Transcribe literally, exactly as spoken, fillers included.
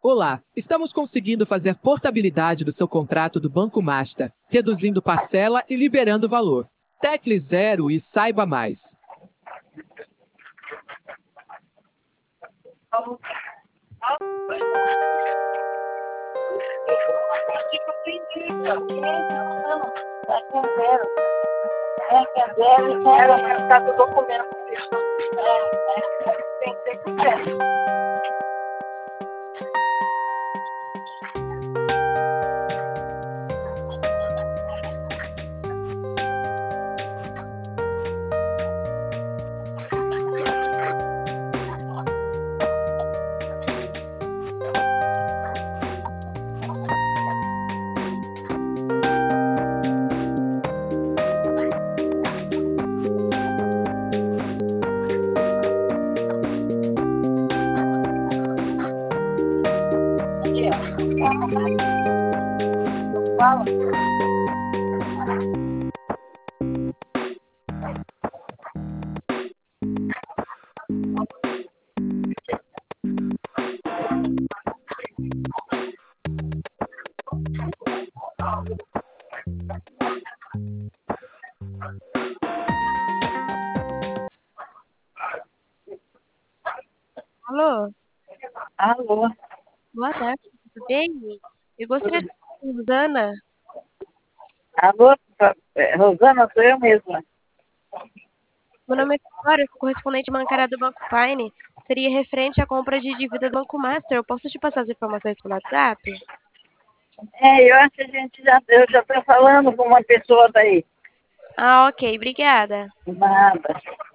Olá, estamos conseguindo fazer portabilidade do seu contrato do Banco Master, reduzindo parcela e liberando valor. Tecle zero e saiba mais. Ela está do documento. Tem que ser sincero. Fala. Alô, Alô. boa tarde, tudo bem? Eu gostaria de falar com a Rosana. Alô, é, Rosana, sou eu mesma. Meu nome é Vitória, eu sou correspondente bancária do Banco Fine. Seria referente à compra de dívida do Banco Master. Eu posso te passar as informações pelo WhatsApp? É, eu acho que a gente já, eu já estou falando com uma pessoa daí. Ah, ok, obrigada. Nada.